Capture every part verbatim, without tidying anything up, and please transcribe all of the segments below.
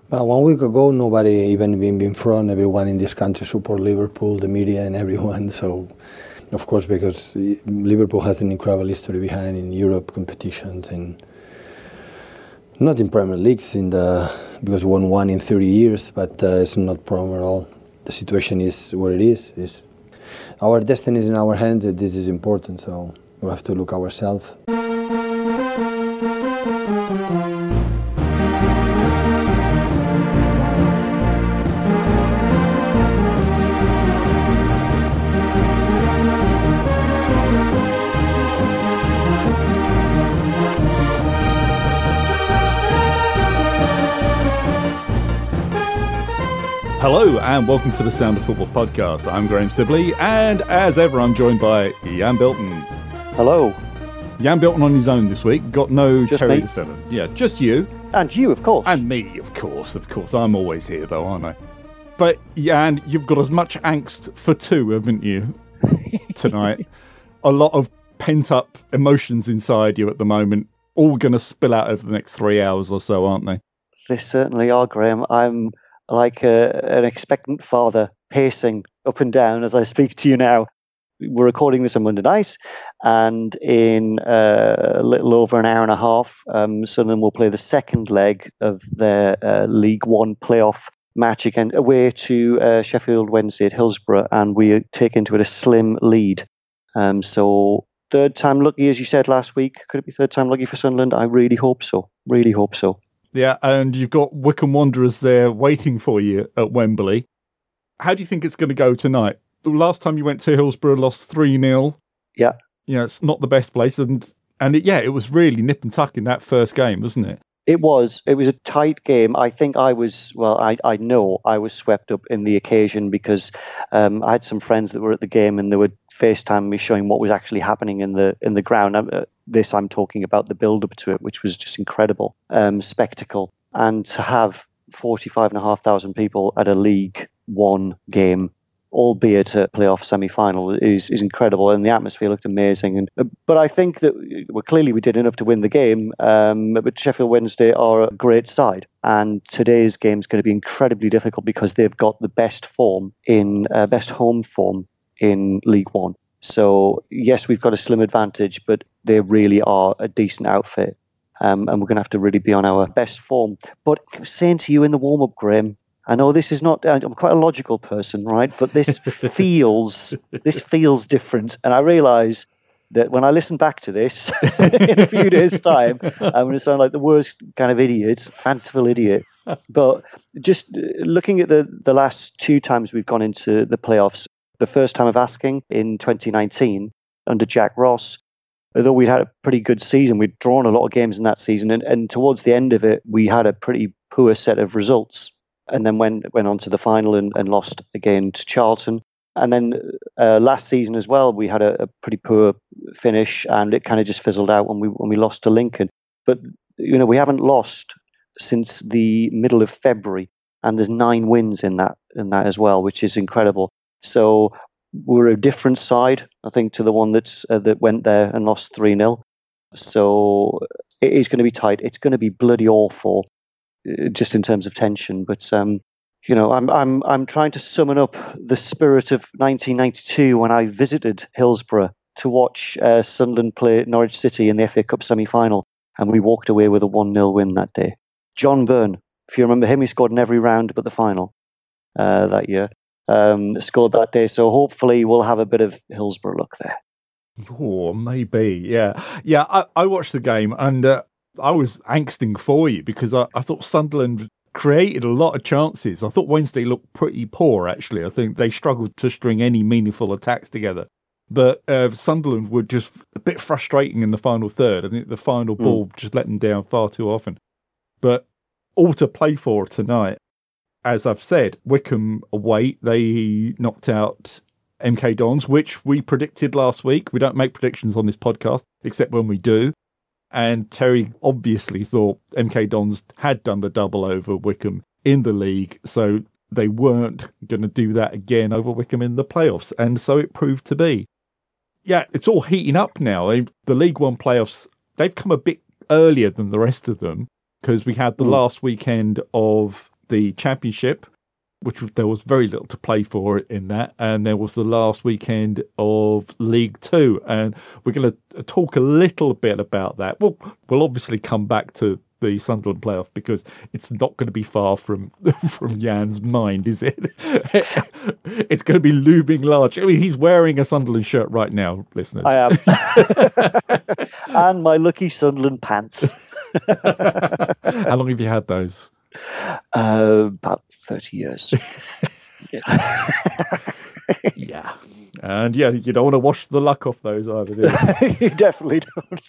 Well, one week ago, nobody even been in front. Everyone in this country support Liverpool, the media and everyone. So, of course, because Liverpool has an incredible history behind in Europe competitions and not in Premier Leagues in the because we won one in thirty years, but uh, it's not problem at all. The situation is what it is. It's, our destiny is in our hands, and this is important. So we have to look ourselves. Hello and welcome to the Sound of Football podcast. I'm Graham Sibley, and as ever I'm joined by Jan Bilton. Hello. Jan Bilton on his own this week, got no just Terry me. to fill in. Yeah, just you. And you, of course. And me, of course, of course. I'm always here though, aren't I? But Jan, you've got as much angst for two, haven't you, tonight? A lot of pent-up emotions inside you at the moment, all going to spill out over the next three hours or so, aren't they? They certainly are, Graham. I'm like a, an expectant father pacing up and down as I speak to you now. We're recording this on Monday night, and in uh, a little over an hour and a half, um, Sunderland will play the second leg of their uh, League One playoff match again, away to uh, Sheffield Wednesday at Hillsborough, and we take into it a slim lead. Um, so third time lucky, as you said last week. Could it be third time lucky for Sunderland? I really hope so. Really hope so. Yeah, and you've got Wycombe Wanderers there waiting for you at Wembley. How do you think it's going to go tonight? The last time you went to Hillsborough, lost three nil. Yeah. You know, it's not the best place. And, and it, yeah, it was really nip and tuck in that first game, wasn't it? It was. It was a tight game. I think I was, well, I, I know I was swept up in the occasion because um, I had some friends that were at the game and they would FaceTime me showing what was actually happening in the in the ground. Uh, this I'm talking about the build-up to it, which was just incredible um, spectacle. And to have forty-five and a half thousand people at a League One game, albeit a playoff semi-final, is is incredible, and the atmosphere looked amazing. And but I think that well, clearly we did enough to win the game. Um, but Sheffield Wednesday are a great side, and today's game is going to be incredibly difficult because they've got the best form in uh, best home form in League One. So yes, we've got a slim advantage, but they really are a decent outfit, um, and we're going to have to really be on our best form. But I was saying to you in the warm-up, Graham, I know this is not, I'm quite a logical person, right? But this feels, this feels different. And I realise that when I listen back to this in a few days' time, I'm going to sound like the worst kind of idiot, fanciful idiot. But just looking at the, the last two times we've gone into the playoffs, the first time of asking in twenty nineteen under Jack Ross, although we'd had a pretty good season, we'd drawn a lot of games in that season. And, and towards the end of it, we had a pretty poor set of results. And then went went on to the final and, and lost again to Charlton. And then uh, last season as well, we had a, a pretty poor finish, and it kind of just fizzled out when we when we lost to Lincoln. But you know, we haven't lost since the middle of February, and there's nine wins in that in that as well, which is incredible. So we're a different side, I think, to the one that's uh, that went there and lost three nil. So it is going to be tight. It's going to be bloody awful, just in terms of tension. But um, you know, I'm I'm I'm trying to summon up the spirit of nineteen ninety-two when I visited Hillsborough to watch uh, Sunderland play Norwich City in the F A Cup semi-final, and we walked away with a one nil win that day. John Byrne, if you remember him, he scored in every round but the final uh, that year. Um, scored that day, so hopefully we'll have a bit of Hillsborough luck there. Oh, maybe, yeah, yeah. I, I watched the game and uh, I was angsting for you because I, I thought Sunderland created a lot of chances. I thought Wednesday looked pretty poor, actually. I think they struggled to string any meaningful attacks together. But uh, Sunderland were just a bit frustrating in the final third. I think the final mm. ball just let them down far too often. But all to play for tonight. As I've said, Wycombe away, they knocked out M K Dons, which we predicted last week. We don't make predictions on this podcast, except when we do. And Terry obviously thought M K Dons had done the double over Wycombe in the league, so they weren't going to do that again over Wycombe in the playoffs. And so it proved to be. Yeah, it's all heating up now. The League One playoffs, they've come a bit earlier than the rest of them because we had the mm. last weekend of the Championship, which there was very little to play for in that. And there was the last weekend of League Two. And we're going to talk a little bit about that. Well, we'll obviously come back to the Sunderland playoff because it's not going to be far from from Jan's mind, is it? It's going to be looming large. I mean, he's wearing a Sunderland shirt right now, listeners. I am. And my lucky Sunderland pants. How long have you had those? Uh, about thirty years. Yeah. Yeah. And yeah, you don't want to wash the luck off those either, do you? You definitely don't.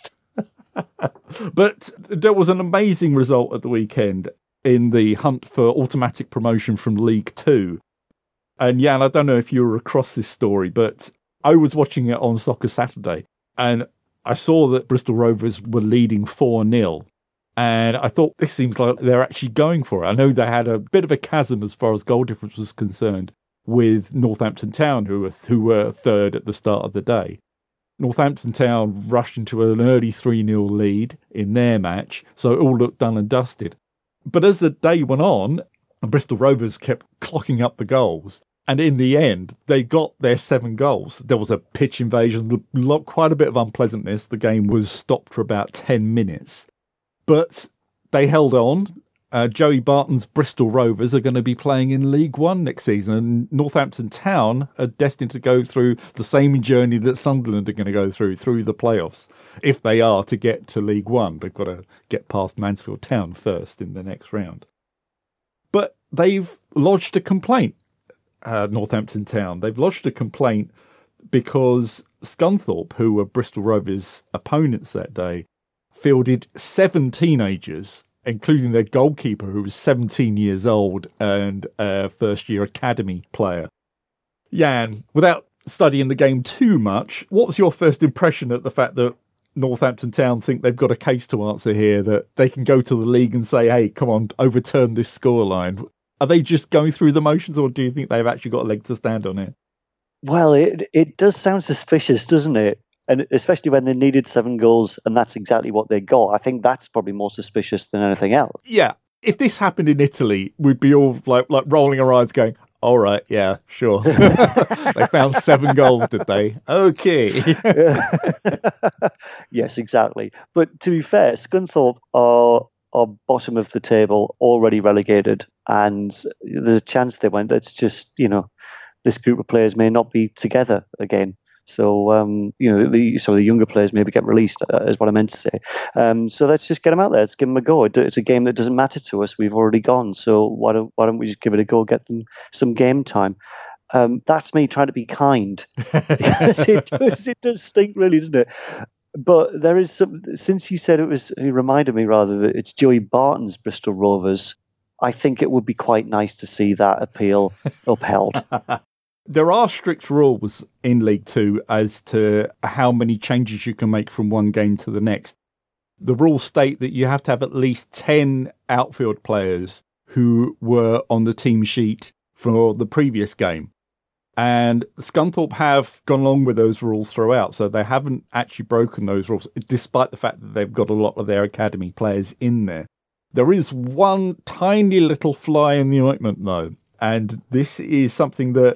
But there was an amazing result at the weekend in the hunt for automatic promotion from League Two. And Jan, I don't know if you were across this story, but I was watching it on Soccer Saturday and I saw that Bristol Rovers were leading four nil. And I thought, this seems like they're actually going for it. I know they had a bit of a chasm as far as goal difference was concerned with Northampton Town, who were, who were third at the start of the day. Northampton Town rushed into an early three nil lead in their match, so it all looked done and dusted. But as the day went on, Bristol Rovers kept clocking up the goals, and in the end, they got their seven goals. There was a pitch invasion, quite a bit of unpleasantness. The game was stopped for about ten minutes. But they held on. Uh, Joey Barton's Bristol Rovers are going to be playing in League One next season, and Northampton Town are destined to go through the same journey that Sunderland are going to go through, through the playoffs. If they are to get to League One, they've got to get past Mansfield Town first in the next round. But they've lodged a complaint, uh, Northampton Town. They've lodged a complaint because Scunthorpe, who were Bristol Rovers' opponents that day, fielded seven teenagers, including their goalkeeper, who was seventeen years old and a first-year academy player. Jan, without studying the game too much, what's your first impression at the fact that Northampton Town think they've got a case to answer here, that they can go to the league and say, hey, come on, overturn this scoreline? Are they just going through the motions, or do you think they've actually got a leg to stand on it? Well, it it does sound suspicious, doesn't it? And especially when they needed seven goals and that's exactly what they got. I think that's probably more suspicious than anything else. Yeah. If this happened in Italy, we'd be all like like rolling our eyes going, all right, yeah, sure. They found seven goals, did they? Okay. Yes, exactly. But to be fair, Scunthorpe are, are bottom of the table, already relegated. And there's a chance they went. It's just, you know, this group of players may not be together again. So, um, you know, the, so the younger players maybe get released, uh, is what I meant to say. Um, so let's just get them out there. Let's give them a go. It, it's a game that doesn't matter to us. We've already gone. So why don't why don't we just give it a go, get them some game time? Um, that's me trying to be kind. it, does, it does stink, really, doesn't it? But there is some, since you said it was, it reminded me rather that it's Joey Barton's Bristol Rovers, I think it would be quite nice to see that appeal upheld. There are strict rules in League Two as to how many changes you can make from one game to the next. The rules state that you have to have at least ten outfield players who were on the team sheet for the previous game. And Scunthorpe have gone along with those rules throughout, so they haven't actually broken those rules, despite the fact that they've got a lot of their academy players in there. There is one tiny little fly in the ointment, though, and this is something that,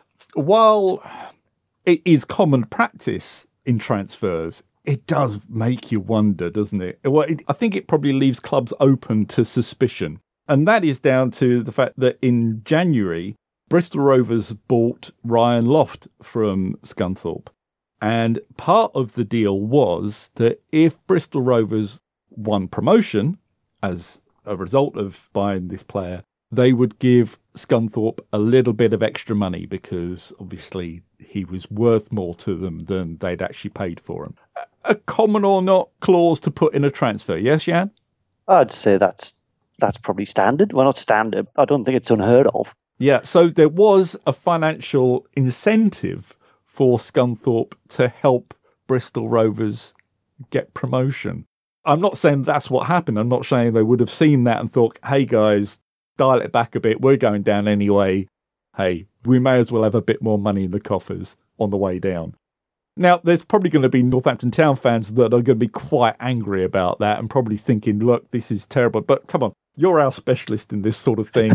while it is common practice in transfers, it does make you wonder, doesn't it? Well, it, I think it probably leaves clubs open to suspicion. And that is down to the fact that in January, Bristol Rovers bought Ryan Loft from Scunthorpe. And part of the deal was that if Bristol Rovers won promotion as a result of buying this player, they would give Scunthorpe a little bit of extra money because obviously he was worth more to them than they'd actually paid for him. A common or not clause to put in a transfer, yes, Jan? I'd say that's that's probably standard. Well, not standard. I don't think it's unheard of. Yeah, so there was a financial incentive for Scunthorpe to help Bristol Rovers get promotion. I'm not saying that's what happened. I'm not saying they would have seen that and thought, hey guys, dial it back a bit, we're going down anyway. Hey, we may as well have a bit more money in the coffers on the way down. Now, there's probably going to be Northampton Town fans that are going to be quite angry about that and probably thinking, look, this is terrible. But come on, You're our specialist in this sort of thing.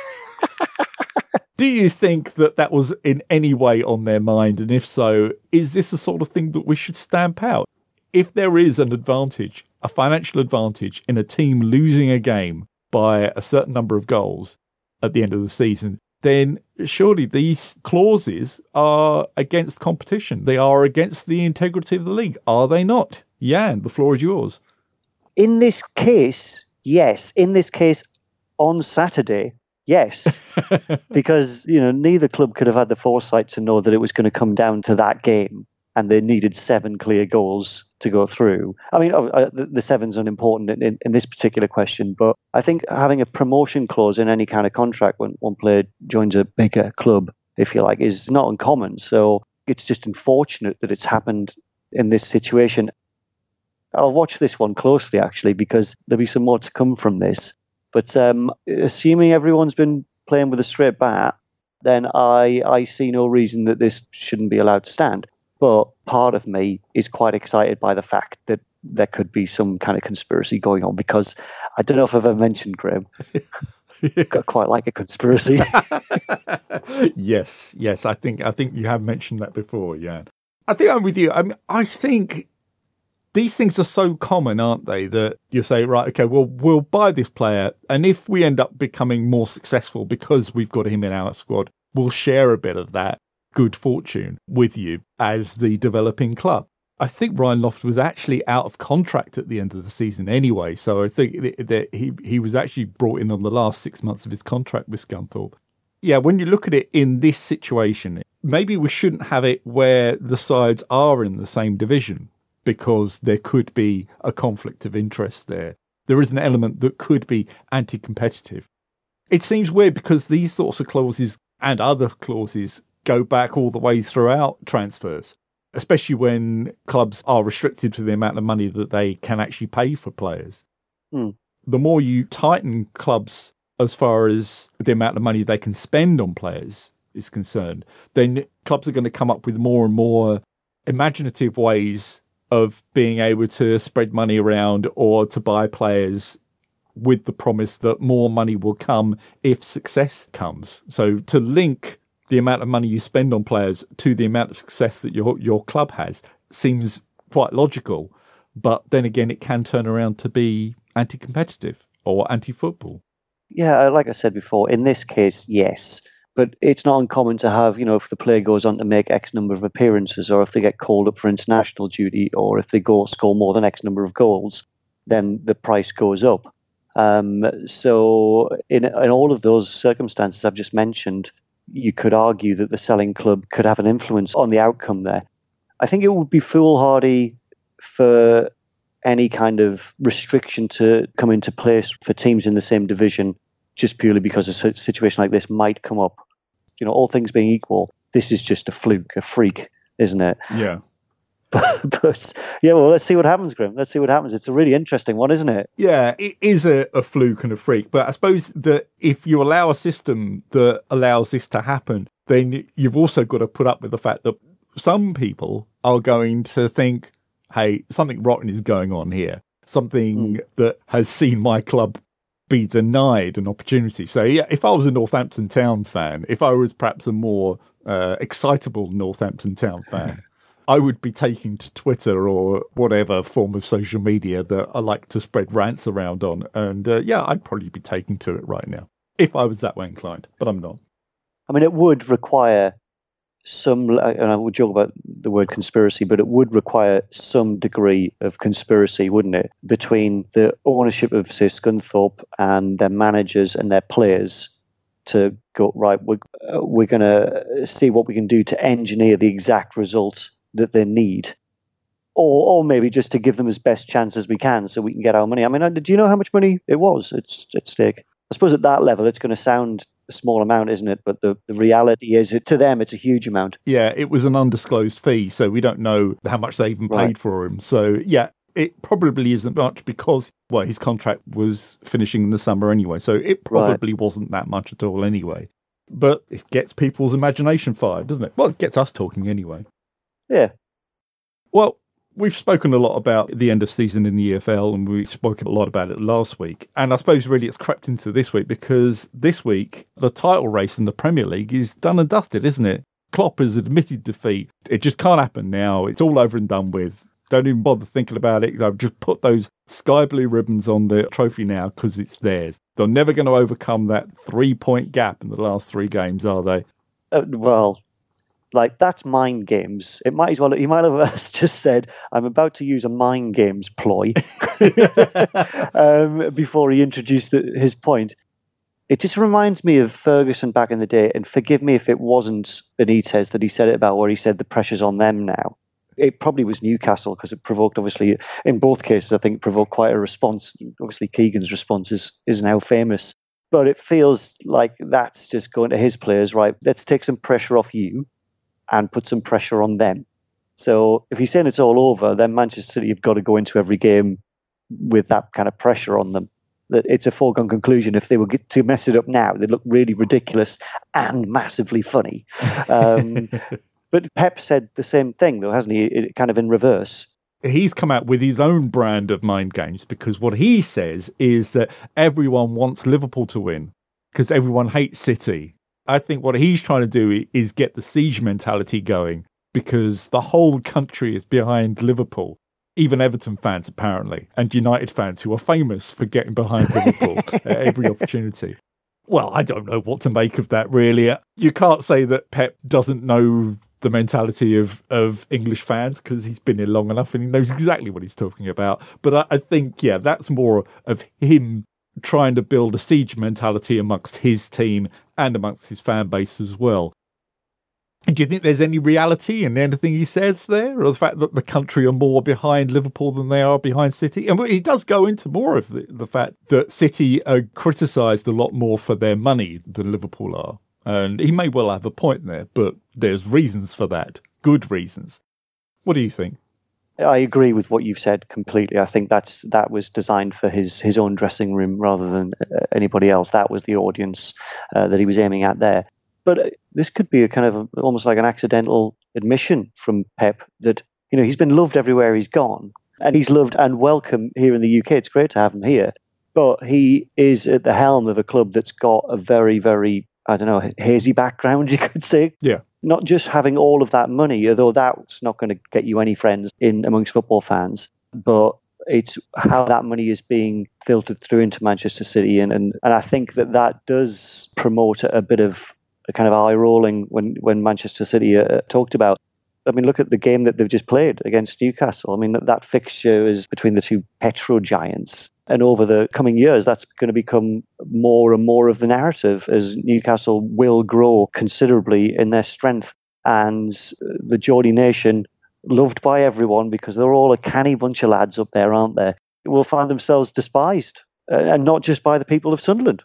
Do you think that that was in any way on their mind? And if so, is this the sort of thing that we should stamp out? If there is an advantage, a financial advantage in a team losing a game by a certain number of goals at the end of the season, then surely these clauses are against competition. They are against the integrity of the league, are they not? Jan, the floor is yours. In this case, yes. In this case, on Saturday, yes. Because, you know, neither club could have had the foresight to know that it was going to come down to that game, and they needed seven clear goals to go through. I mean, uh, the, the seven's unimportant in, in, in this particular question, but I think having a promotion clause in any kind of contract when one player joins a bigger club, if you like, is not uncommon. So it's just unfortunate that it's happened in this situation. I'll watch this one closely, actually, because there'll be some more to come from this. But um, assuming everyone's been playing with a straight bat, then I, I see no reason that this shouldn't be allowed to stand. But part of me is quite excited by the fact that there could be some kind of conspiracy going on, because I don't know if I've ever mentioned, Graham, I quite like a conspiracy. yes, yes, I think I think you have mentioned that before, yeah. I think I'm with you. I mean, I think these things are so common, aren't they, that you say, right, okay, well, we'll buy this player, and if we end up becoming more successful because we've got him in our squad, we'll share a bit of that good fortune with you as the developing club. I think Ryan Loft was actually out of contract at the end of the season anyway, so I think that he, he was actually brought in on the last six months of his contract with Scunthorpe. Yeah, when you look at it in this situation, maybe we shouldn't have it where the sides are in the same division, because there could be a conflict of interest there. There is an element that could be anti-competitive. It seems weird because these sorts of clauses and other clauses go back all the way throughout transfers, especially when clubs are restricted to the amount of money that they can actually pay for players. Mm. The more you tighten clubs as far as the amount of money they can spend on players is concerned, then clubs are going to come up with more and more imaginative ways of being able to spread money around or to buy players with the promise that more money will come if success comes. So to link the amount of money you spend on players to the amount of success that your your club has seems quite logical. But then again, it can turn around to be anti-competitive or anti-football. Yeah, like I said before, in this case, yes. But it's not uncommon to have, you know, if the player goes on to make X number of appearances, or if they get called up for international duty, or if they go score more than X number of goals, then the price goes up. Um, so in, in all of those circumstances I've just mentioned, you could argue that the selling club could have an influence on the outcome there. I think it would be foolhardy for any kind of restriction to come into place for teams in the same division just purely because a situation like this might come up. You know, all things being equal, this is just a fluke, a freak, isn't it? Yeah. But, but yeah, well, let's see what happens, Grim. Let's see what happens. It's a really interesting one, isn't it? Yeah, it is a, a fluke and a freak. But I suppose that if you allow a system that allows this to happen, then you've also got to put up with the fact that some people are going to think, hey, something rotten is going on here. Something mm. that has seen my club be denied an opportunity. So yeah, if I was a Northampton Town fan, if I was perhaps a more uh, excitable Northampton Town fan, I would be taking to Twitter or whatever form of social media that I like to spread rants around on. And uh, yeah, I'd probably be taking to it right now if I was that way inclined, but I'm not. I mean, it would require some, and I would joke about the word conspiracy, but it would require some degree of conspiracy, wouldn't it, between the ownership of, say, Scunthorpe and their managers and their players to go, right, we're, uh, we're going to see what we can do to engineer the exact result that they need, or or maybe just to give them as best chance as we can so we can get our money. I mean, do you know how much money it was at, at stake? I suppose at that level it's going to sound a small amount, isn't it? But the, the reality is, it, to them, it's a huge amount. Yeah, it was an undisclosed fee, so we don't know how much they even paid right. for him. So yeah, it probably isn't much because, well, his contract was finishing in the summer anyway, so it probably right. wasn't that much at all anyway. But it gets people's imagination fired, doesn't it? Well, it gets us talking anyway. Yeah. Well, We've spoken a lot about the end of season in the E F L, and we spoke a lot about it last week. And I suppose really it's crept into this week because this week the title race in the Premier League is done and dusted, isn't it? Klopp has admitted defeat. It just can't happen now. It's all over and done with. Don't even bother thinking about it. I've just put those sky blue ribbons on the trophy now because it's theirs. They're never going to overcome that three-point gap in the last three games, are they? Uh, well, like, that's mind games. It might as well, he might have just said, I'm about to use a mind games ploy um, before he introduced the, his point. It just reminds me of Ferguson back in the day, and forgive me if it wasn't Benitez that he said it about, where he said the pressure's on them now. It probably was Newcastle because it provoked, obviously, in both cases, I think it provoked quite a response. Obviously, Keegan's response is, is now famous. But it feels like that's just going to his players, right? Let's take some pressure off you and put some pressure on them. So if he's saying it's all over, then Manchester City have got to go into every game with that kind of pressure on them. That it's a foregone conclusion. If they were to mess it up now, they'd look really ridiculous and massively funny. Um But Pep said the same thing, though, hasn't he? It, kind of in reverse. He's come out with his own brand of mind games because what he says is that everyone wants Liverpool to win because everyone hates City. I think what he's trying to do is get the siege mentality going because the whole country is behind Liverpool. Even Everton fans, apparently, and United fans who are famous for getting behind Liverpool at every opportunity. Well, I don't know what to make of that, really. You can't say that Pep doesn't know the mentality of, of English fans because he's been here long enough and he knows exactly what he's talking about. But I, I think, yeah, that's more of him trying to build a siege mentality amongst his team and amongst his fan base as well. And do you think there's any reality in anything he says there, or the fact that the country are more behind Liverpool than they are behind City? And he does go into more of the, the fact that City are criticised a lot more for their money than Liverpool are. And he may well have a point there, but there's reasons for that. Good reasons. What do you think? I agree with what you've said completely. I think that's that was designed for his, his own dressing room rather than anybody else. That was the audience uh, that he was aiming at there. But uh, this could be a kind of a, almost like an accidental admission from Pep that, you know, he's been loved everywhere he's gone. And he's loved and welcome here in the U K. It's great to have him here. But he is at the helm of a club that's got a very, very, I don't know, hazy background, you could say. Yeah. Not just having all of that money, although that's not going to get you any friends in amongst football fans, but it's how that money is being filtered through into Manchester City. And, and, and I think that that does promote a, a bit of a kind of eye-rolling when, when Manchester City uh, talked about. I mean, look at the game that they've just played against Newcastle. I mean, that, that fixture is between the two petro giants. And over the coming years, that's going to become more and more of the narrative as Newcastle will grow considerably in their strength. And the Geordie nation, loved by everyone because they're all a canny bunch of lads up there, aren't they, will find themselves despised. Uh, and not just by the people of Sunderland.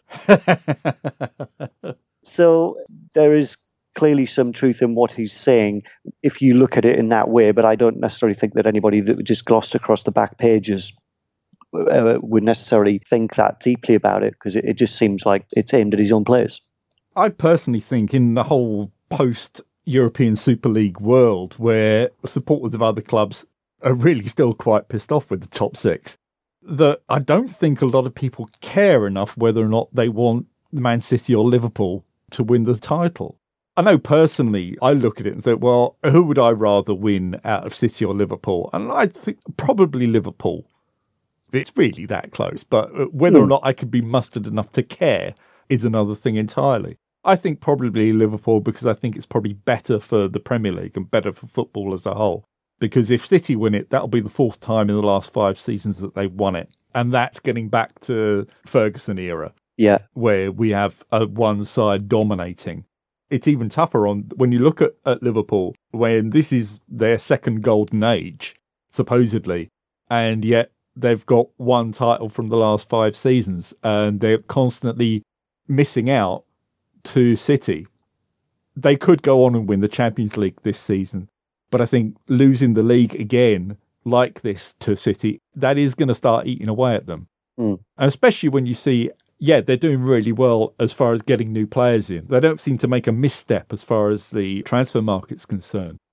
So there is clearly some truth in what he's saying if you look at it in that way, but I don't necessarily think that anybody that just glossed across the back pages uh, would necessarily think that deeply about it, because it, it just seems like it's aimed at his own players. I personally think in the whole post-European Super League world where supporters of other clubs are really still quite pissed off with the top six, that I don't think a lot of people care enough whether or not they want Man City or Liverpool to win the title. I know personally, I look at it and think, well, who would I rather win out of City or Liverpool? And I think probably Liverpool. It's really that close. But whether mm. or not I could be mustered enough to care is another thing entirely. I think probably Liverpool because I think it's probably better for the Premier League and better for football as a whole. Because if City win it, that'll be the fourth time in the last five seasons that they've won it. And that's getting back to Ferguson era. Yeah, where we have a one side dominating. It's even tougher on when you look at, at Liverpool, when this is their second golden age, supposedly, and yet they've got one title from the last five seasons, and they're constantly missing out to City. They could go on and win the Champions League this season, but I think losing the league again like this to City, that is going to start eating away at them. Mm. And especially when you see, yeah, they're doing really well as far as getting new players in. They don't seem to make a misstep as far as the transfer market's concerned.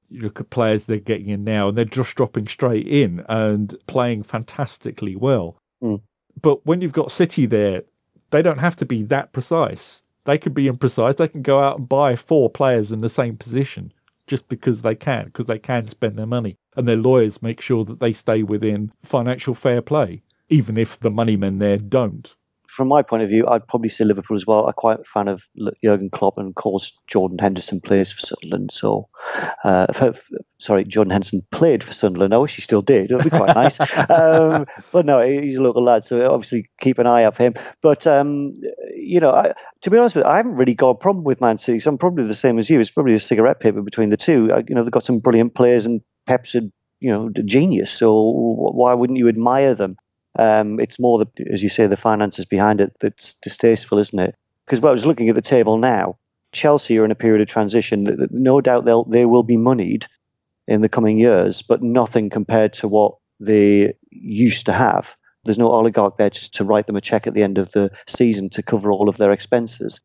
You look at players they're getting in now and they're just dropping straight in and playing fantastically well. Mm. But when you've got City there, they don't have to be that precise. They can be imprecise. They can go out and buy four players in the same position just because they can, because they can spend their money. And their lawyers make sure that they stay within financial fair play, even if the money men there don't. From my point of view, I'd probably say Liverpool as well. I'm quite a fan of Jurgen Klopp, and of course Jordan Henderson plays for Sunderland. So, uh, for, sorry, Jordan Henderson played for Sunderland. I wish he still did. It would be quite nice. Um, but no, he's a local lad, so obviously keep an eye out for him. But, um, you know, I, to be honest with you, I haven't really got a problem with Man City. So I'm probably the same as you. It's probably a cigarette paper between the two. I, you know, they've got some brilliant players, and Pep's a, you know, a genius. So why wouldn't you admire them? Um, it's more, the, as you say, the finances behind it that's distasteful, isn't it? Because well, I was looking at the table now. Chelsea are in a period of transition. No doubt they'll they will be moneyed in the coming years, but nothing compared to what they used to have. There's no oligarch there just to write them a check at the end of the season to cover all of their expenses.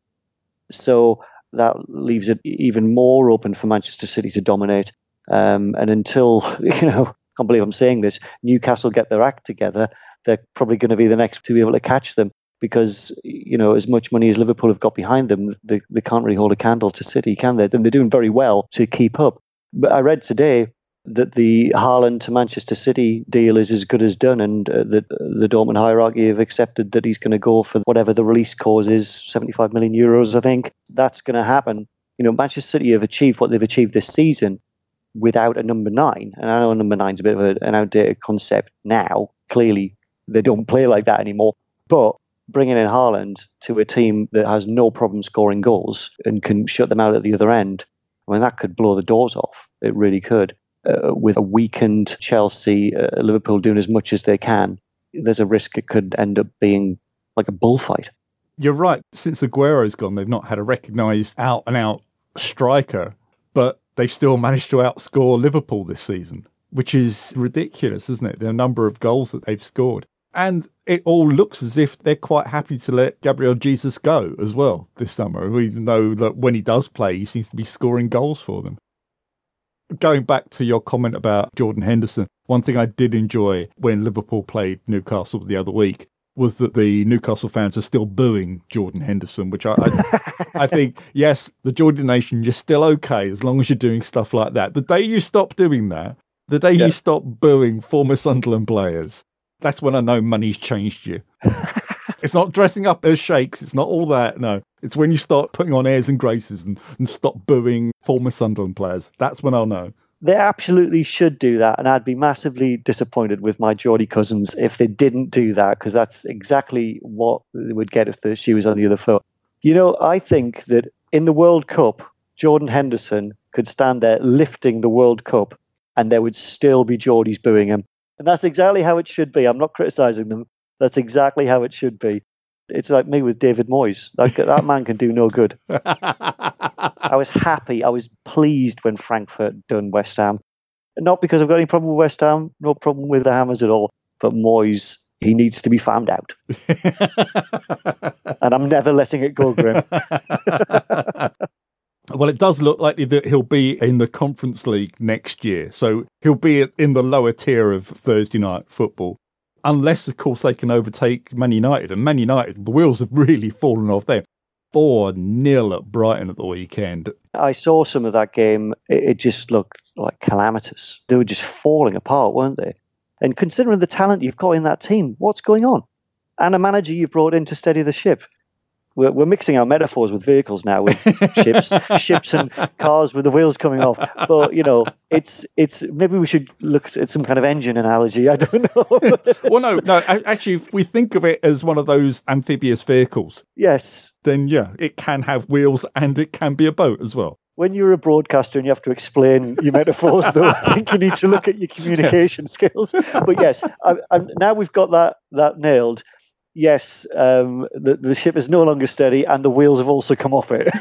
So that leaves it even more open for Manchester City to dominate. Um, and until, you know, I can't believe I'm saying this, Newcastle get their act together, they're probably going to be the next to be able to catch them, because, you know, as much money as Liverpool have got behind them, they, they can't really hold a candle to City, can they? And they're doing very well to keep up. But I read today that the Haaland to Manchester City deal is as good as done, and uh, the, the Dortmund hierarchy have accepted that he's going to go for whatever the release clause is, seventy-five million euros, I think. That's going to happen. You know, Manchester City have achieved what they've achieved this season without a number nine. And I know number nine's a bit of a, an outdated concept now. Clearly, they don't play like that anymore. But bringing in Haaland to a team that has no problem scoring goals and can shut them out at the other end, I mean, that could blow the doors off. It really could. Uh, with a weakened Chelsea, uh, Liverpool doing as much as they can, there's a risk it could end up being like a bullfight. You're right. Since Aguero's gone, they've not had a recognised out-and-out striker, but they've still managed to outscore Liverpool this season, which is ridiculous, isn't it? The number of goals that they've scored. And it all looks as if they're quite happy to let Gabriel Jesus go as well this summer, even though that when he does play, he seems to be scoring goals for them. Going back to your comment about Jordan Henderson, one thing I did enjoy when Liverpool played Newcastle the other week was that the Newcastle fans are still booing Jordan Henderson, which I I, I think, yes, the Jordan Nation, you're still okay as long as you're doing stuff like that. The day you stop doing that, the day yeah. you stop booing former Sunderland players, that's when I know money's changed you. It's not dressing up as shakes. It's not all that. No, it's when you start putting on airs and graces and, and stop booing former Sunderland players. That's when I'll know. They absolutely should do that. And I'd be massively disappointed with my Geordie cousins if they didn't do that, because that's exactly what they would get if the shoe was on the other foot. You know, I think that in the World Cup, Jordan Henderson could stand there lifting the World Cup and there would still be Geordies booing him. And that's exactly how it should be. I'm not criticising them. That's exactly how it should be. It's like me with David Moyes. Like, that man can do no good. I was happy. I was pleased when Frankfurt done West Ham. Not because I've got any problem with West Ham. No problem with the Hammers at all. But Moyes, he needs to be found out. And I'm never letting it go, Graham. Well, it does look likely that he'll be in the Conference League next year. So he'll be in the lower tier of Thursday night football. Unless, of course, they can overtake Man United. And Man United, the wheels have really fallen off them. four nil at Brighton at the weekend. I saw some of that game. It, it just looked like calamitous. They were just falling apart, weren't they? And considering the talent you've got in that team, what's going on? And a manager you brought in to steady the ship. We're, we're mixing our metaphors with vehicles now, with ships, ships and cars with the wheels coming off. But, you know, it's it's maybe we should look at some kind of engine analogy. I don't know. Well, no, no. Actually, if we think of it as one of those amphibious vehicles, yes, then yeah, it can have wheels and it can be a boat as well. When you're a broadcaster and you have to explain your metaphors, though, I think you need to look at your communication yes. skills. But yes, I, I, now we've got that that nailed. Yes, um, the, the ship is no longer steady and the wheels have also come off it.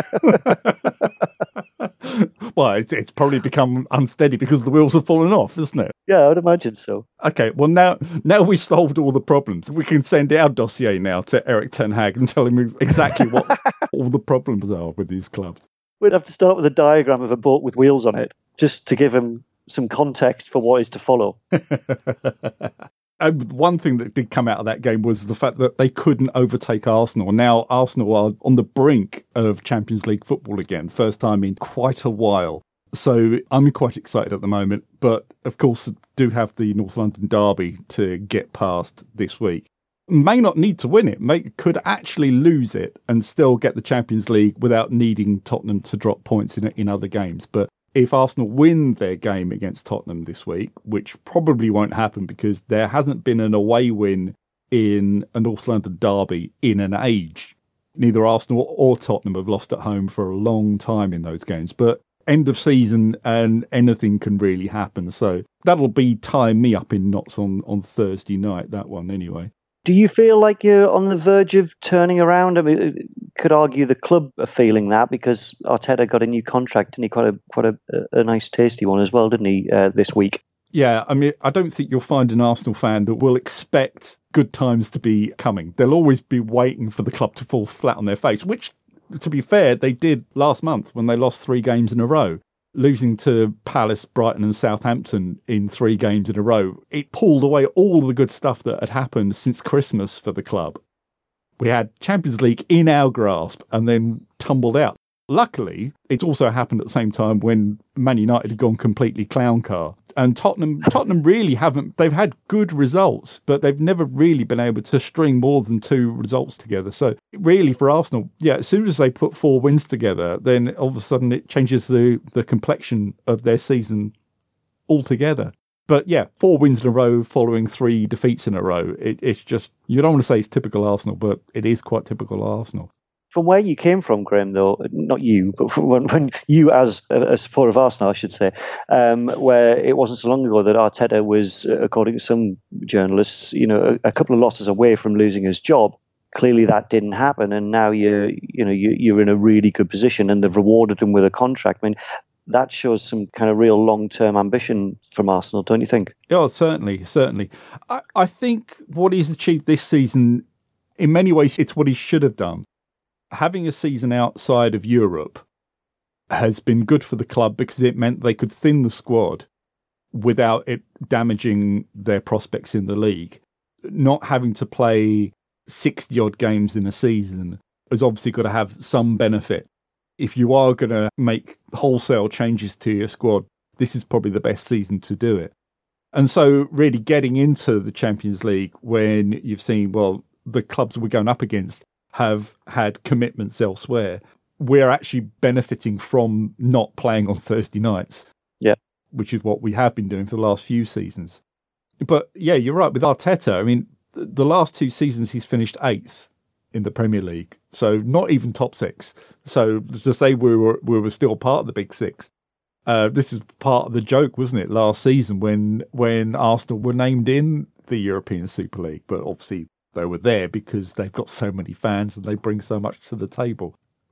Well, it's, it's probably become unsteady because the wheels have fallen off, isn't it? Yeah, I would imagine so. Okay, well, now now we've solved all the problems. We can send our dossier now to Eric Ten Hag and tell him exactly what all the problems are with these clubs. We'd have to start with a diagram of a boat with wheels on it. just to give him some context for what is to follow. And one thing that did come out of that game was the fact that they couldn't overtake Arsenal. Now Arsenal are on the brink of Champions League football again, first time in quite a while. So I'm quite excited at the moment, but of course do have the North London derby to get past this week. May not need to win it, may could actually lose it and still get the Champions League without needing Tottenham to drop points in in other games. But if Arsenal win their game against Tottenham this week, which probably won't happen because there hasn't been an away win in a North London derby in an age. Neither Arsenal or Tottenham have lost at home for a long time in those games. But end of season and anything can really happen. So that'll be tying me up in knots on, on Thursday night, that one anyway. Do you feel like you're on the verge of turning around? I mean, could argue the club are feeling that because Arteta got a new contract and he quite a quite a, a nice, tasty one as well, didn't he, uh, this week? Yeah, I mean, I don't think you'll find an Arsenal fan that will expect good times to be coming. They'll always be waiting for the club to fall flat on their face, which, to be fair, they did last month when they lost three games in a row. Losing to Palace, Brighton and Southampton in three games in a row, it pulled away all the good stuff that had happened since Christmas for the club. We had Champions League in our grasp and then tumbled out. Luckily, it also happened at the same time when Man United had gone completely clown car. And Tottenham Tottenham really haven't, they've had good results, but they've never really been able to string more than two results together. So really for Arsenal, yeah, as soon as they put four wins together, then all of a sudden it changes the, the complexion of their season altogether. But yeah, four wins in a row following three defeats in a row. It, it's just, you don't want to say it's typical Arsenal, but it is quite typical Arsenal. From where you came from, Graham, though, not you, but from when, when you as a, a supporter of Arsenal, I should say, um, where it wasn't so long ago that Arteta was, according to some journalists, you know, a, a couple of losses away from losing his job. Clearly that didn't happen, and now you're, you know, you, you're in a really good position, and they've rewarded him with a contract. I mean, that shows some kind of real long-term ambition from Arsenal, don't you think? Yeah, certainly, certainly. I, I think what he's achieved this season, in many ways, it's what he should have done. Having a season outside of Europe has been good for the club because it meant they could thin the squad without it damaging their prospects in the league. Not having to play sixty-odd games in a season has obviously got to have some benefit. If you are going to make wholesale changes to your squad, this is probably the best season to do it. And so really getting into the Champions League when you've seen, well, the clubs we're going up against have had commitments elsewhere, we're actually benefiting from not playing on Thursday nights. Yeah. Which is what we have been doing for the last few seasons. But yeah, you're right. With Arteta, I mean, the last two seasons he's finished eighth in the Premier League. So not even top six. So to say we were we were still part of the big six. Uh, this is part of the joke, wasn't it, last season when when Arsenal were named in the European Super League. But obviously they were there because they've got so many fans and they bring so much to the table.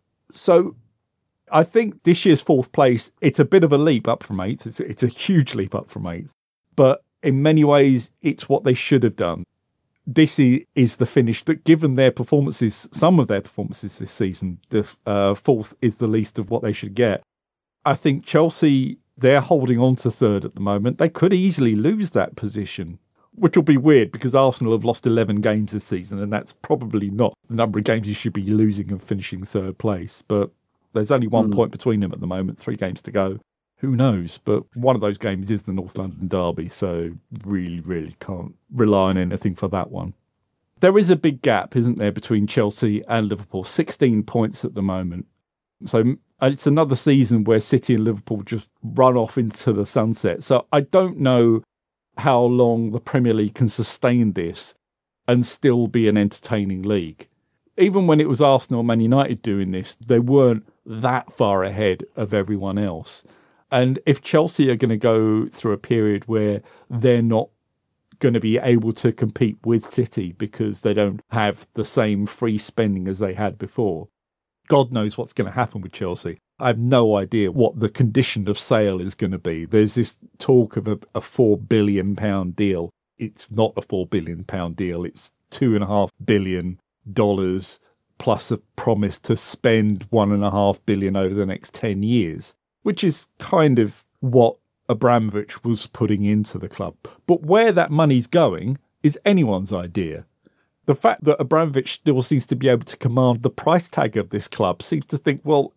So I think this year's fourth place, it's a bit of a leap up from eighth. It's, it's a huge leap up from eighth. But in many ways, it's what they should have done. This is the finish that, given their performances, some of their performances this season, the uh, fourth is the least of what they should get. I think Chelsea, they're holding on to third at the moment. They could easily lose that position, which will be weird because Arsenal have lost eleven games this season, and that's probably not the number of games you should be losing and finishing third place. But there's only one mm. point between them at the moment, three games to go. Who knows? But one of those games is the North London derby, so really, really can't rely on anything for that one. There is a big gap, isn't there, between Chelsea and Liverpool? sixteen points at the moment. So it's another season where City and Liverpool just run off into the sunset. So I don't know how long the Premier League can sustain this and still be an entertaining league. Even when it was Arsenal and Man United doing this, they weren't that far ahead of everyone else. And if Chelsea are going to go through a period where they're not going to be able to compete with City because they don't have the same free spending as they had before, God knows what's going to happen with Chelsea. I have no idea what the condition of sale is going to be. There's this talk of a, a four billion pounds deal. It's not a four billion pounds deal. It's two point five billion dollars plus a promise to spend one point five billion dollars over the next ten years, which is kind of what Abramovich was putting into the club. But where that money's going is anyone's idea. The fact that Abramovich still seems to be able to command the price tag of this club seems to think, well,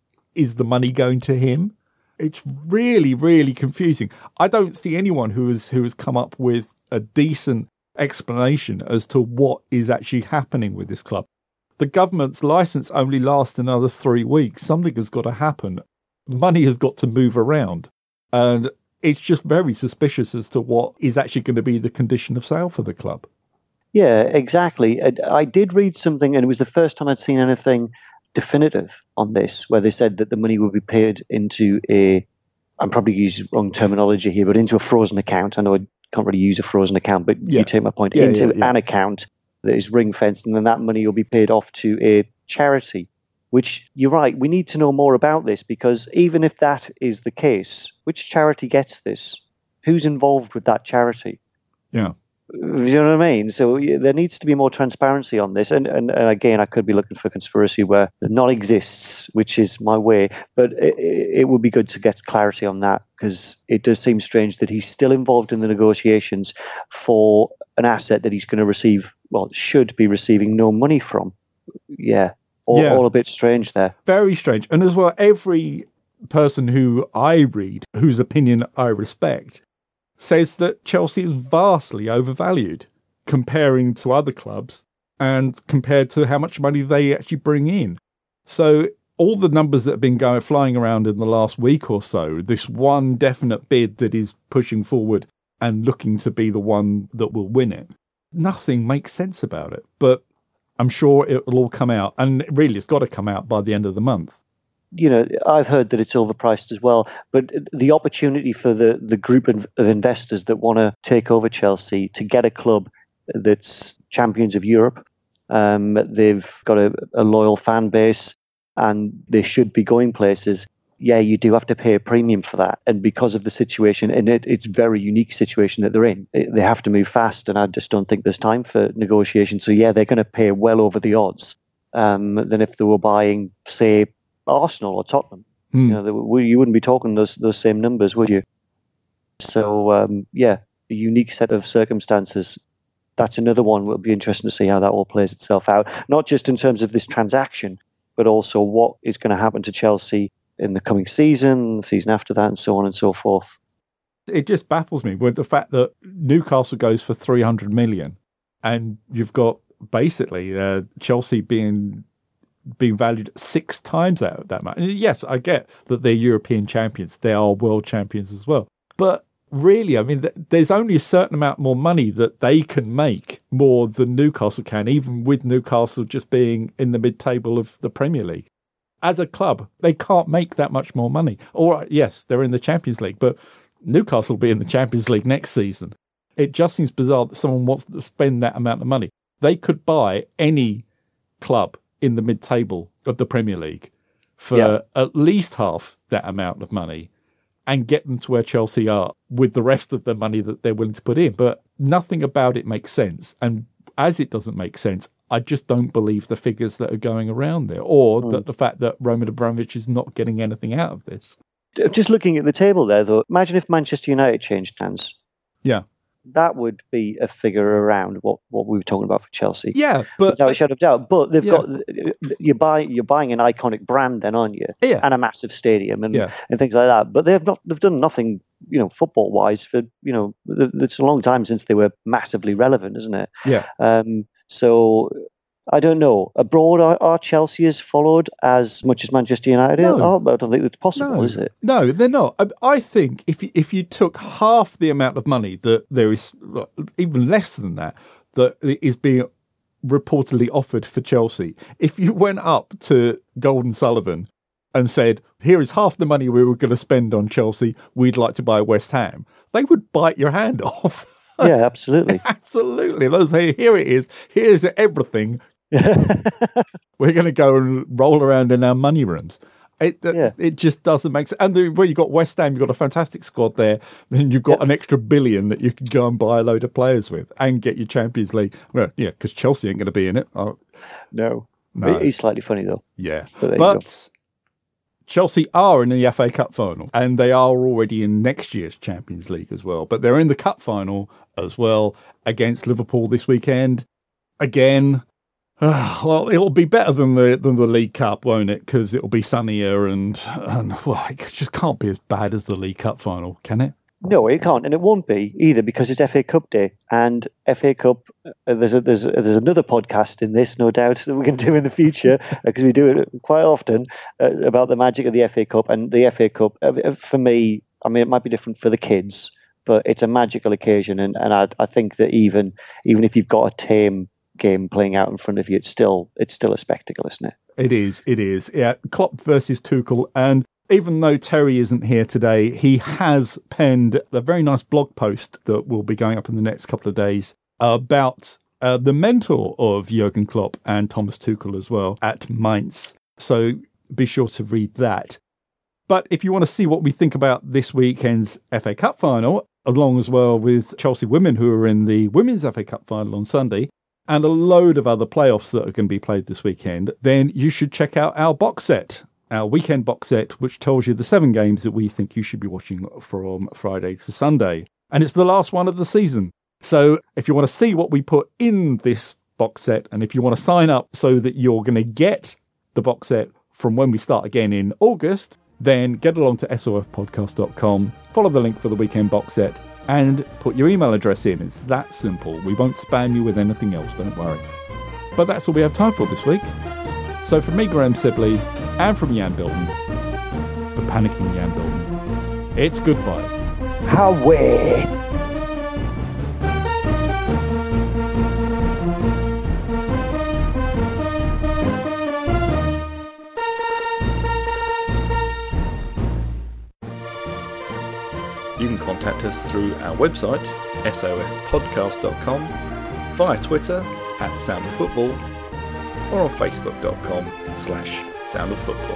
is the money going to him? It's really, really confusing. I don't see anyone who has who has come up with a decent explanation as to what is actually happening with this club. The government's license only lasts another three weeks. Something has got to happen. Money has got to move around. And it's just very suspicious as to what is actually going to be the condition of sale for the club. Yeah, exactly. I, I did read something, and it was the first time I'd seen anything definitive on this, where they said that the money would be paid into a, I'm probably using wrong terminology here, but into a frozen account. I know I can't really use a frozen account, but yeah. You take my point, yeah, into yeah, yeah. an account that is ring fenced, and then that money will be paid off to a charity, which you're right, we need to know more about this, because even if that is the case, which charity gets this? Who's involved with that charity? Yeah. You know what I mean? So there needs to be more transparency on this. And, and, and again, I could be looking for conspiracy where none exists, which is my way. But it, it would be good to get clarity on that, because it does seem strange that he's still involved in the negotiations for an asset that he's going to receive, well, should be receiving no money from. Yeah, all, yeah. all a bit strange there. Very strange. And as well, every person who I read, whose opinion I respect, says that Chelsea is vastly overvalued comparing to other clubs and compared to how much money they actually bring in. So all the numbers that have been going flying around in the last week or so, this one definite bid that is pushing forward and looking to be the one that will win it, nothing makes sense about it. But I'm sure it will all come out. And really, it's got to come out by the end of the month. You know, I've heard that it's overpriced as well, but the opportunity for the, the group of, of investors that want to take over Chelsea to get a club that's champions of Europe, um, they've got a, a loyal fan base and they should be going places. Yeah, you do have to pay a premium for that. And because of the situation, and it, it's a very unique situation that they're in, it, they have to move fast. And I just don't think there's time for negotiation. So yeah, they're going to pay well over the odds um, than if they were buying, say, Arsenal or Tottenham. Hmm. You know, you wouldn't be talking those those same numbers, would you? So um, yeah, a unique set of circumstances. That's another one. It'll be interesting to see how that all plays itself out. Not just in terms of this transaction, but also what is going to happen to Chelsea in the coming season, the season after that, and so on and so forth. It just baffles me with the fact that Newcastle goes for three hundred million, and you've got basically uh, Chelsea being. being valued six times that that much. And yes, I get that they're European champions. They are world champions as well. But really, I mean, th- there's only a certain amount more money that they can make more than Newcastle can, even with Newcastle just being in the mid-table of the Premier League. As a club, they can't make that much more money. Or yes, they're in the Champions League, but Newcastle will be in the Champions League next season. It just seems bizarre that someone wants to spend that amount of money. They could buy any club in the mid-table of the Premier League for yeah. at least half that amount of money and get them to where Chelsea are with the rest of the money that they're willing to put in. But nothing about it makes sense. And as it doesn't make sense, I just don't believe the figures that are going around there, or mm. that the fact that Roman Abramovich is not getting anything out of this. Just looking at the table there, though, imagine if Manchester United changed hands. Yeah. That would be a figure around what, what we were talking about for Chelsea. Yeah, but without a shadow of doubt. But they've yeah. got you're buying you're buying an iconic brand, then, aren't you? Yeah. And a massive stadium and, yeah. and things like that. But they've not they've done nothing, you know, football wise for you know it's a long time since they were massively relevant, isn't it? Yeah. Um. So I don't know. Abroad, are, are Chelsea is followed as much as Manchester United? No. Oh, I don't think it's possible, no. is it? No, they're not. I think if you, if you took half the amount of money that there is, even less than that, that is being reportedly offered for Chelsea, if you went up to Golden Sullivan and said, here is half the money we were going to spend on Chelsea, we'd like to buy West Ham, they would bite your hand off. Yeah, absolutely. Absolutely. They'll say, here it is, here's everything. We're going to go and roll around in our money rooms. It yeah. it just doesn't make sense. And the, well, you've got West Ham, you've got a fantastic squad there. Then you've got yep. an extra billion that you can go and buy a load of players with and get your Champions League. Well, yeah, because Chelsea ain't going to be in it. Oh, no. no. He's slightly funny, though. Yeah. But, but Chelsea are in the F A Cup final, and they are already in next year's Champions League as well. But they're in the Cup final as well against Liverpool this weekend. Again, uh, well, it'll be better than the than the League Cup, won't it? Because it'll be sunnier and, and, well, it just can't be as bad as the League Cup final, can it? No, it can't, and it won't be either because it's F A Cup day, and F A Cup. Uh, there's a, there's a, there's another podcast in this, no doubt, that we can do in the future because we do it quite often uh, about the magic of the F A Cup and the F A Cup. Uh, for me, I mean, it might be different for the kids, but it's a magical occasion, and, and I, I think that even even if you've got a tame game playing out in front of you, it's still it's still a spectacle, isn't it? It is. It is. Yeah, Klopp versus Tuchel, and even though Terry isn't here today, he has penned a very nice blog post that will be going up in the next couple of days about uh, the mentor of Jurgen Klopp and Thomas Tuchel as well at Mainz. So be sure to read that. But if you want to see what we think about this weekend's F A Cup final, along as well with Chelsea women who are in the Women's F A Cup final on Sunday, and a load of other playoffs that are going to be played this weekend, then you should check out our box set. Our weekend box set, which tells you the seven games that we think you should be watching from Friday to Sunday. And it's the last one of the season. So if you want to see what we put in this box set, and if you want to sign up so that you're going to get the box set from when we start again in August, then get along to S O F podcast dot com, follow the link for the weekend box set, and put your email address in. It's that simple. We won't spam you with anything else, don't worry. But that's all we have time for this week. So from me, Graham Sibley, and from Jan Bilton, the panicking Jan Bilton, it's goodbye. Away. You can contact us through our website, S O F podcast dot com, via Twitter at Sound of Football, or on facebook dot com slash Sound of Football.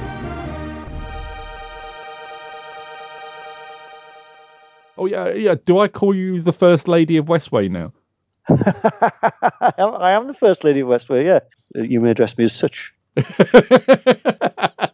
Oh yeah, yeah. Do I call you the First Lady of Westway now? I am the First Lady of Westway, yeah. You may address me as such.